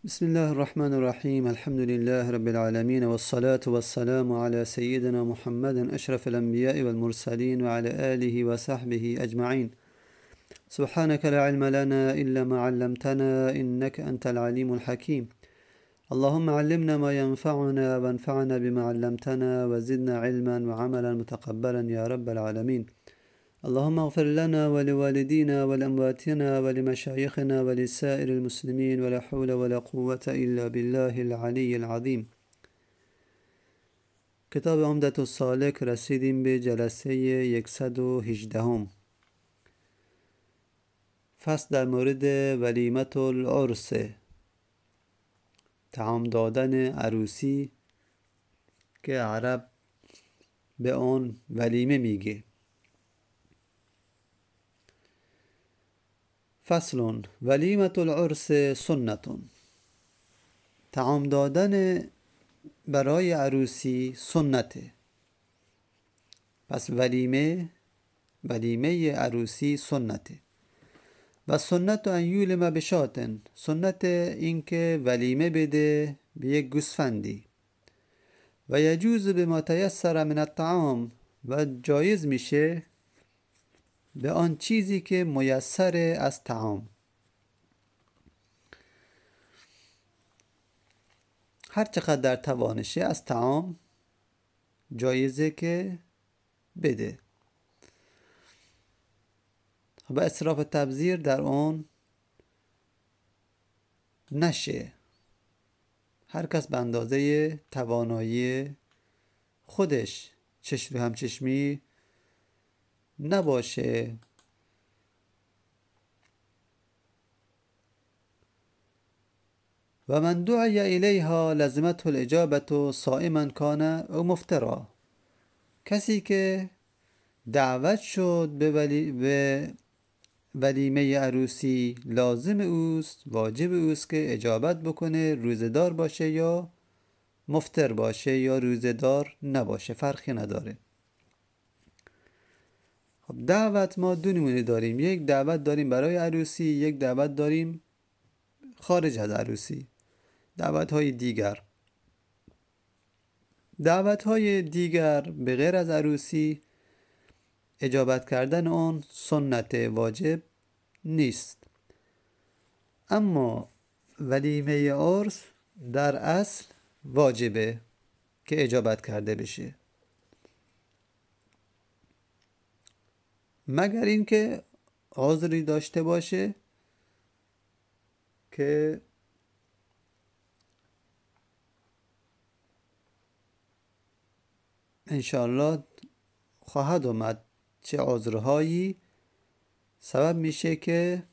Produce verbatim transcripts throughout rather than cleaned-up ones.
بسم الله الرحمن الرحيم الحمد لله رب العالمين والصلاة والسلام على سيدنا محمد أشرف الأنبياء والمرسلين وعلى آله وصحبه أجمعين. سبحانك لا علم لنا إلا ما علمتنا إنك أنت العليم الحكيم. اللهم علمنا ما ينفعنا وانفعنا بما علمتنا وزدنا علما وعملا متقبلا يا رب العالمين. اللهم اغفر لنا ولوالدينا ولأمواتنا ولمشايخنا ولسائر المسلمين ولا حول ولا قوة إلا بالله العلي العظيم. کتاب عمدة السالک رسیدیم به جلسه صد و هجده. فصل در مورد ولیمت العرس، طعام دادن عروسی که عرب به آن ولیمه میگه. فصل ولیمت العرس سنتون، طعام دادن برای عروسی سنته. پس ولیمه ولیمه عروسی سنته. و سنت ان یولم بشاتن، سنت این که ولیمه بده به یک گوسفندی. و یجوز به ما تیسر من الطعام، و جایز میشه به آن چیزی که میسر از طعام. هر چقدر در توانشه از طعام جایزه که بده و اسراف تبذیر در آن نشه. هر کس به اندازه توانایی خودش، چشم هم چشمی نباشه. و من دعی الیها لزمته الاجابه صائما کان او مفطرا، کسی که دعوت شد به, ولی به ولیمه عروسی لازم اوست، واجب اوست که اجابت بکنه، روزدار باشه یا مفطر باشه یا روزدار نباشه، فرقی نداره. خب دعوت ما دو نمونه داریم، یک دعوت داریم برای عروسی، یک دعوت داریم خارج از عروسی، دعوت های دیگر. دعوت های دیگر به غیر از عروسی اجابت کردن آن سنت، واجب نیست. اما ولیمه عرس در اصل واجبه که اجابت کرده بشه، مگر اینکه عذری داشته باشه که انشاءالله خواهد اومد چه عذرهایی سبب میشه که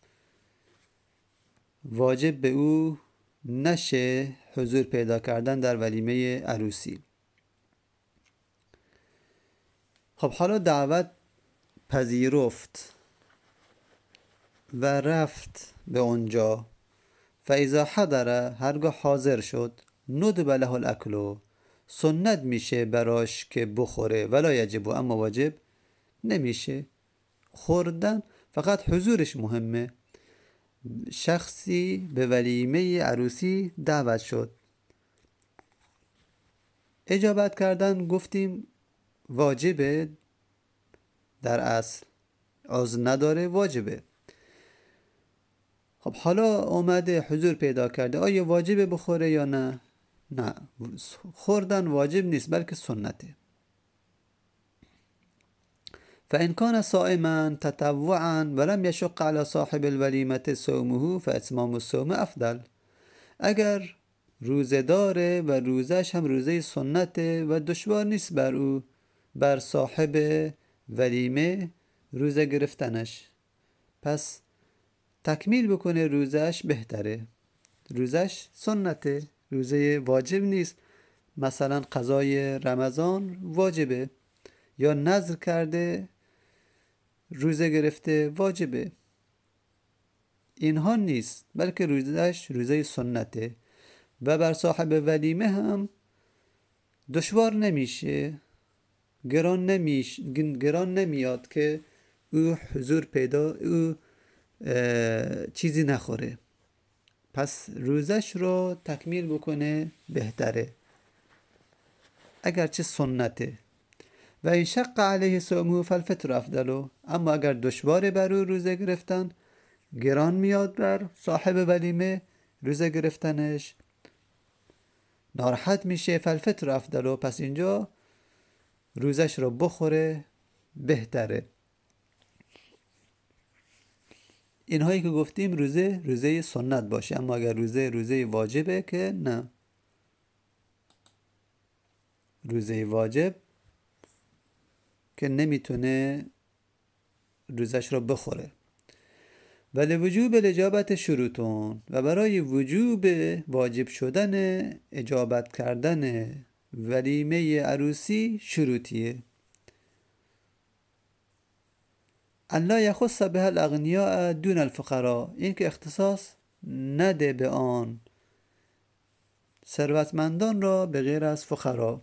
واجب به او نشه حضور پیدا کردن در ولیمه عروسی. خب حالا دعوت پذیرفت و رفت به اونجا. فاذا حضر، هرگاه حاضر شد، ندب له الاکل، سنت میشه براش که بخوره، ولا یجب، اما واجب نمیشه خوردن، فقط حضورش مهمه. شخصی به ولیمه عروسی دعوت شد، اجابت کردن گفتیم واجبه، در اصل عذر نداره، واجبه. خب حالا اومده حضور پیدا کرده، آیا واجبه بخوره یا نه؟ نه، خوردن واجب نیست بلکه سنته. فإن كان صائما تطوعا ولم يشق على صاحب الولیمة صومه فإتمام الصوم افضل، اگر روزه داره و روزش هم روزه سنته و دشوار نیست بر او، بر صاحب ولیمه روزه گرفتنش، پس تکمیل بکنه روزش بهتره. روزش سنته، روزه واجب نیست. مثلا قضای رمضان واجبه، یا نذر کرده روزه گرفته واجبه، اینها نیست، بلکه روزش روزه سنته و بر صاحب ولیمه هم دشوار نمیشه، گران نمیش گران نمیاد که او حضور پیدا او چیزی نخوره. پس روزش رو تکمیل بکنه بهتره، اگرچه سنته. و این شق علیه صومه فالفطر افضل. اما اگر دشواره بر او روزه گرفتن، گران میاد بر صاحب ولیمه روزه گرفتنش، ناراحت میشه، فالفطر افضل، پس اینجا روزش رو بخوره بهتره. اینهایی که گفتیم روزه روزه سنت باشه، اما اگر روزه روزه واجبه که نه، روزه واجب که نمیتونه روزش رو بخوره. ولی وجوب الاجابت شروطون، و برای وجوب واجب شدن اجابت کردن ولیمه عروسی شروطیه. ان لا یخص بها الاغنیاء دون الفقراء، این که اختصاص نده به آن ثروتمندان را به غیر از فقرا.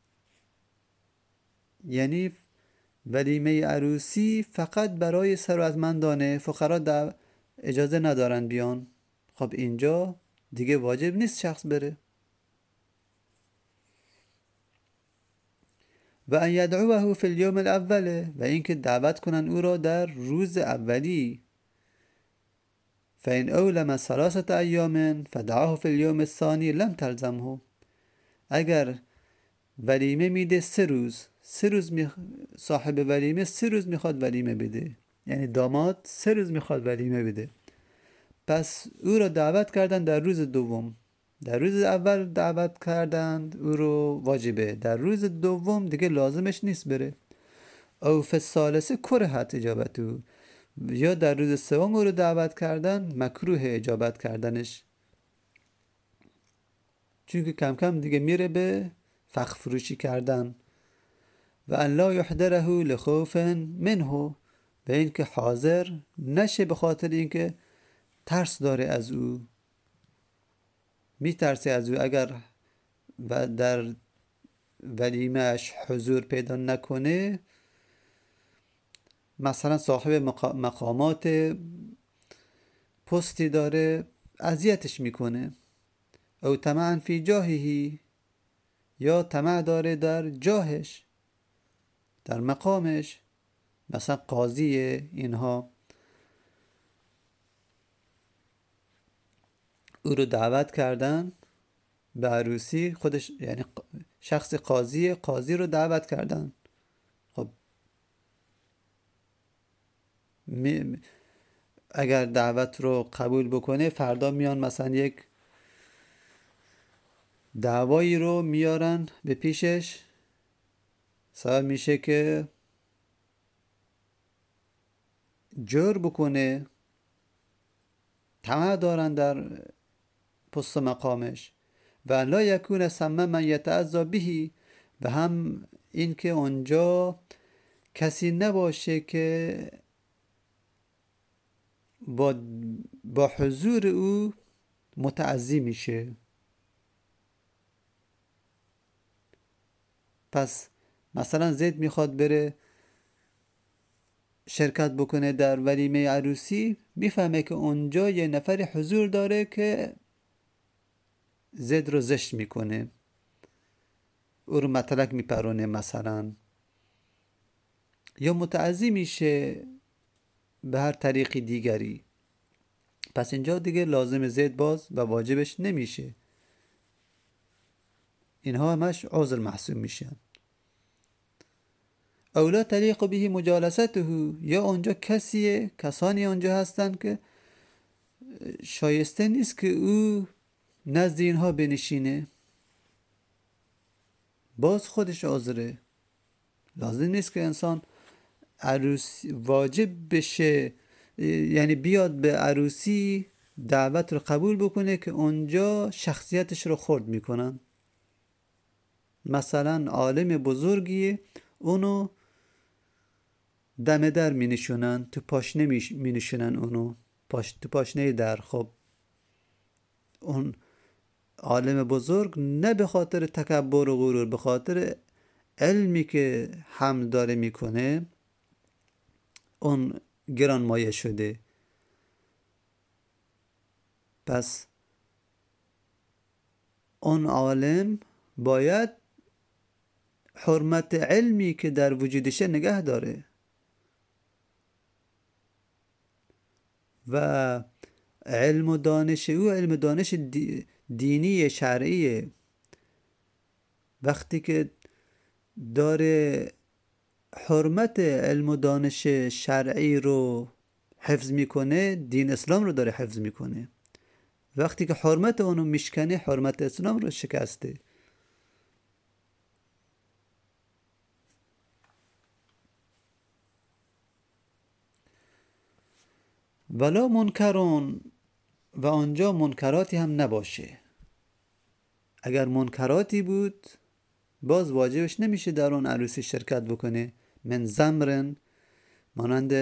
یعنی ولیمه عروسی فقط برای ثروتمندانه، فقرا اجازه ندارن بیان. خب اینجا دیگه واجب نیست شخص بره. و ان یدعوه فی الیوم الاول، و اینکه دعوت کنن او را در روز اولی. فإن أولم ثلاثة أيام فدعاه في اليوم الثاني لم تلزمه. اگر ولیمه میده سه روز، سه روز می... صاحب ولیمه سه روز میخواد ولیمه بده، یعنی داماد سه روز میخواد ولیمه بده، پس او را دعوت کردن در روز دوم. در روز اول دعوت کردند او رو واجبه، در روز دوم دیگه لازمش نیست بره. او فی الثالثه کرهت اجابتو، یا در روز سوم او رو دعوت کردن مکروه اجابت کردنش، چون که کم کم دیگه میره به فخ فروشی کردن. و ان لا یحضره لخوف منه، و این که حاضر نشه به خاطر اینکه ترس داره از او، میترسه از او، اگر و در ولیمهش حضور پیدا نکنه، مثلا صاحب مقامات پستی داره اذیتش میکنه. او طمعا فی جاهی، یا طمع داره در جاهش، در مقامش، مثلا قاضیه، اینها او رو دعوت کردن به عروسی خودش، یعنی شخص قاضی قاضی رو دعوت کردن. خب می اگر دعوت رو قبول بکنه، فردا میان مثلا یک دعوایی رو میارن به پیشش، سبب میشه که جور بکنه، طمع دارن در پست مقامش. و لا یکون ثم من یتعذی به، و هم این که اونجا کسی نباشه که با, با حضور او متعذی میشه. پس مثلا زید میخواد بره شرکت بکنه در ولیمه عروسی، میفهمه که اونجا یه نفر حضور داره که زید رو زشت میکنه، او رو مطلق میپرونه مثلا، یا متعذی میشه به هر طریقی دیگری. پس اینجا دیگه لازم زید باز و واجبش نمیشه، اینها همش عذر محسوب میشن. اولا طریق به مجالسته، یا اونجا کسیه کسانی اونجا هستن که شایسته نیست که او نزد اینها بنشینه، باز خودش عذره. لازم نیست که انسان عروسی واجب بشه، یعنی بیاد به عروسی دعوت رو قبول بکنه که اونجا شخصیتش رو خرد میکنن. مثلا عالم بزرگیه، اونو دم در می نشونن، تو پاشنه می نشونن اونو پاش... تو پاشنه در. خب اون عالم بزرگ نه به خاطر تکبر و غرور، به خاطر علمی که حمل داره میکنه اون گران مایه شده. پس اون عالم باید حرمت علمی که در وجودشه نگه داره و علم و دانش او علم دانش دینی شرعیه. وقتی که داره حرمت علم و دانش شرعی رو حفظ میکنه، دین اسلام رو داره حفظ میکنه. وقتی که حرمت اونو میشکنه، حرمت اسلام رو شکسته. ولا منکرون، و آنجا منکراتی هم نباشه. اگر منکراتی بود باز واجبش نمیشه در اون عروسی شرکت بکنه. من زمرن، مانند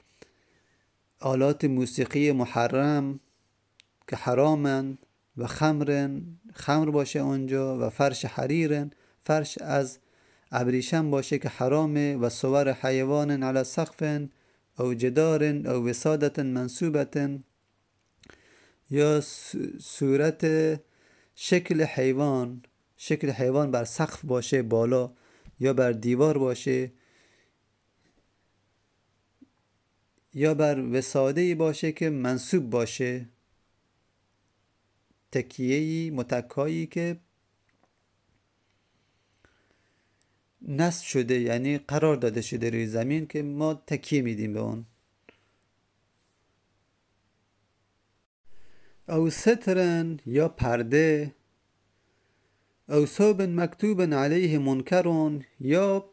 آلات موسیقی محرم که حرامن، و خمرن، خمر باشه اونجا، و فرش حریرن، فرش از ابریشم باشه که حرامه، و صور حیوان علی سقفن او جدارن او وسادت منصوبتن، یا صورت شکل حیوان شکل حیوان بر سقف باشه بالا، یا بر دیوار باشه، یا بر وساده‌ای باشه که منصوب باشه، تکیه‌ای متکایی که نصب شده، یعنی قرار داده شده روی زمین که ما تکیه میدیم به اون. او سترن، یا پرده، او ثوب مکتوب علیه منکرون، یا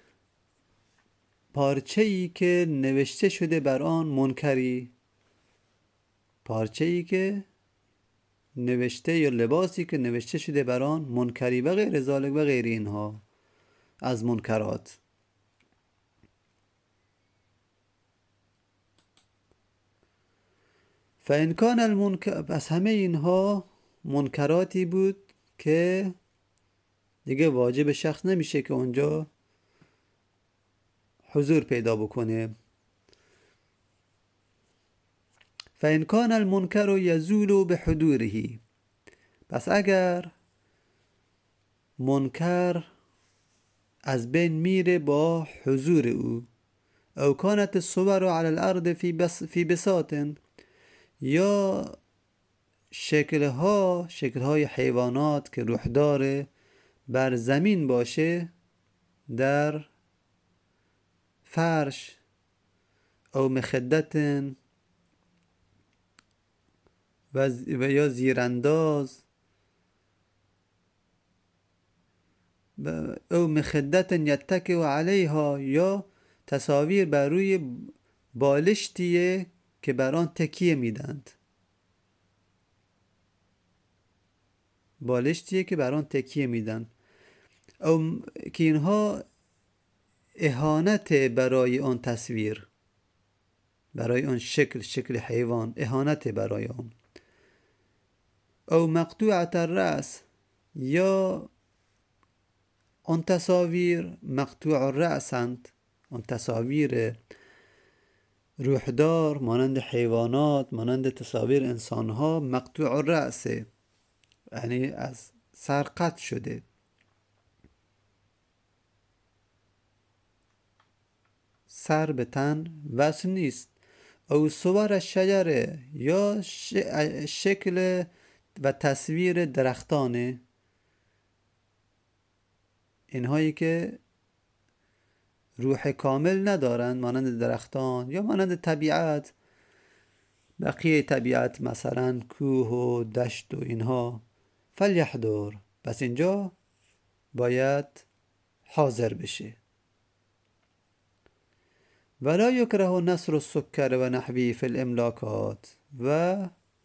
پارچه‌ای که نوشته شده بر آن منکری، پارچه‌ای که نوشته یا لباسی که نوشته شده بر آن منکری و غیر ذالک و غیر اینها از منکرات. فإن کان المنکر، پس همه اینها منکراتی بود که دیگه واجب شخص نمیشه که اونجا حضور پیدا بکنه. فإن کان المنکر یزول بحضوره، پس اگر منکر از بین میره با حضور او، او کانت الصور علی الارض فی بس فی بساط، یا شکلها شکلهای حیوانات که روح داره بر زمین باشه، در فرش، او مخدتن، و یا زیرانداز، او مخدتن یتکئ علیها، یا تصاویر بر روی بالشتیه که بر آن تکیه میدند، بالشتیه که بر آن تکیه میدن، او که اینها اهانت برای آن تصویر، برای آن شکل شکل حیوان، اهانت برای آن. او مقطوعة الرأس، یا آن تصاویر مقطوع الرأسند، آن تصاویر روحدار مانند حیوانات، مانند تصاویر انسانها مقطوع الرأس، یعنی از سر قطع شده. سر به تن وصل نیست. او صور شجره، یا شکل و تصویر درختانه، اینهایی که روح کامل ندارند، مانند درختان یا مانند طبیعت، بقیه طبیعت مثلا کوه و دشت و اینها. فلیحضر، پس اینجا باید حاضر بشه. ولا یکره نصر السکر و نحوی فی الاملاکات، و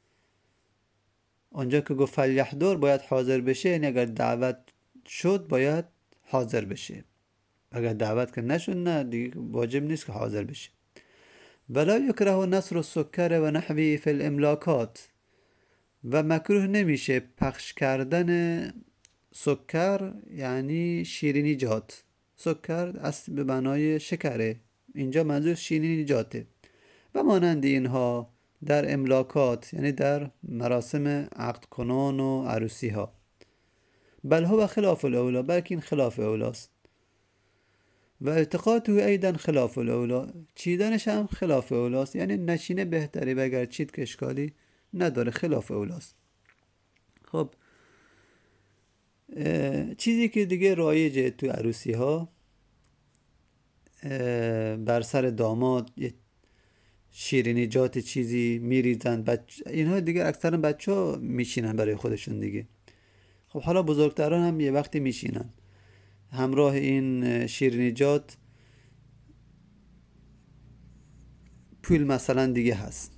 اونجا که گفت فلیحضر باید حاضر بشه، یعنی اگر دعوت شد باید حاضر بشه، اگر دعوت که نشد نه دیگه واجب نیست که حاضر بشه. ولا یکره نصر السکر و نحوی فی الاملاکات، و مکروه نمیشه پخش کردن سکر، یعنی شیرینی جات. سکر اصل به معنای شکره، اینجا منظور شیرینی جاته. و مانند اینها در املاکات، یعنی در مراسم عقد کنان و عروسی ها. بل هو خلاف الاولا، بلکه این خلاف اولاست. و التقاطه ایضا خلاف الاولا، چیدنش هم خلاف اولاست، یعنی نچینه بهتره و اگر چید که اشکالی نداره، خلاف اولاست. خب چیزی که دیگه رایجه تو عروسی ها، بر سر داماد یه شیرینیجات چیزی میریزن، بچ... اینها دیگه اکثرا بچه ها میشینن برای خودشون دیگه. خب حالا بزرگتران هم یه وقتی میشینن همراه این شیرینیجات، پول مثلا دیگه هست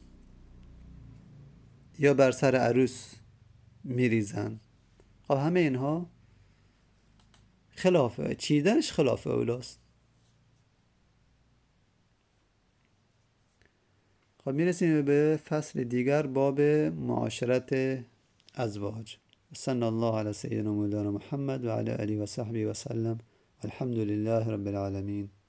یا بر سر عروس میریزن. خب همه اینها خلافه، چیدنش خلاف اولاست. خب میرسیم به فصل دیگر، باب معاشرت ازواج. صلی الله علی سیدنا مولانا محمد و علی آله و صحبه و سلم. الحمد لله رب العالمین.